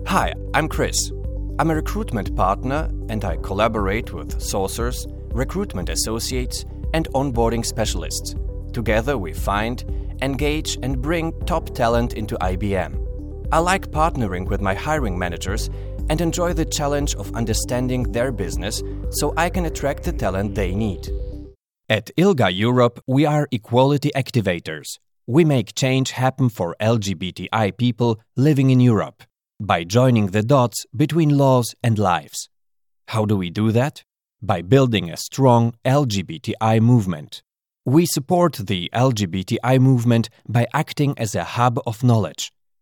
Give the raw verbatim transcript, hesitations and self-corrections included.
Hi, I'm Chris. I'm a recruitment partner and I collaborate with sourcers, recruitment associates, and onboarding specialists. Together we find, engage, and bring top talent into I B M. I like partnering with my hiring managers and enjoy the challenge of understanding their business so I can attract the talent they need. At ILGA Europe, we are equality activators. We make change happen for L G B T I people living in Europe by joining the dots between laws and lives. How do we do that? By building a strong L G B T I movement. We support the L G B T I movement by acting as a hub of knowledge.